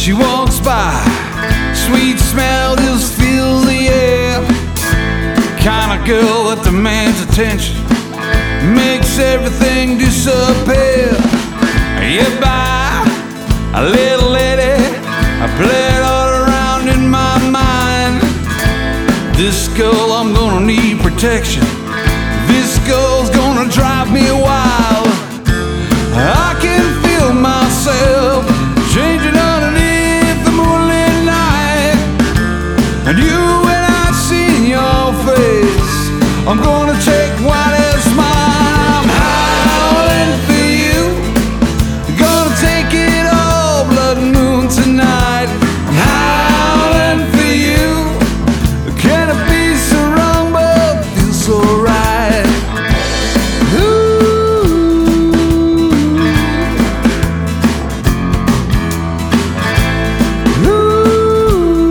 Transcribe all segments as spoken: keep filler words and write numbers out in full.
She walks by, sweet smell just fills the air. Kind of girl that demands attention, makes everything disappear. You buy a little lady, I play it all around in my mind. This girl, I'm gonna need protection. This girl's gonna drive me wild. I can feel myself changing underneath the moonlit night. And you, when I see your face, I'm gonna take what is mine. I'm howling for you, gonna take it all, blood moon tonight. I'm howling for you. Can it be so wrong but feel so right? Ooh. Ooh.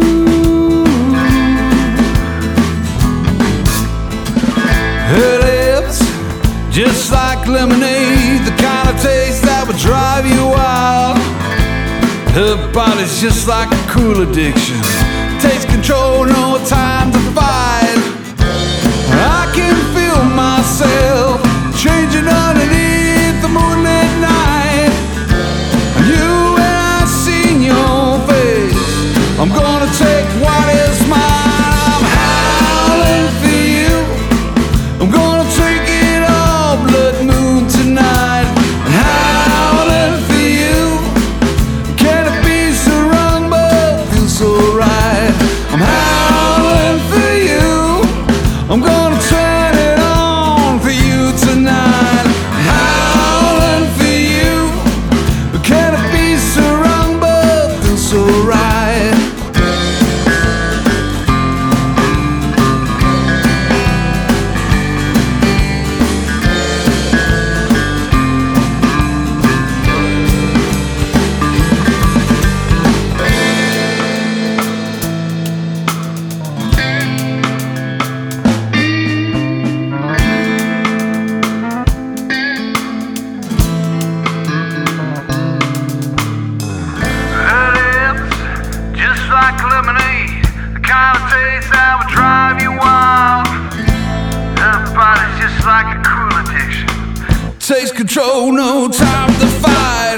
Her lips, just like lemonade, the kind of taste that would drive you wild. Her body's just like a cruel addiction, takes control, no time to fight. I can feel myself changing underneath the moonlit night. And you, when I see your face, I'm gonna take what is mine. I'm howling for you, I'm gonna take it all, blood moon tonight. I'm howling for you. Can it be so wrong but feel so right? I'm howling for you, I'm gonna turn it on for you tonight. I'm howling for you. Can it be so wrong but feel so right? Just like lemonade, the kind of taste that would drive you wild. Her body's just like a cruel addiction, takes control, no time to fight.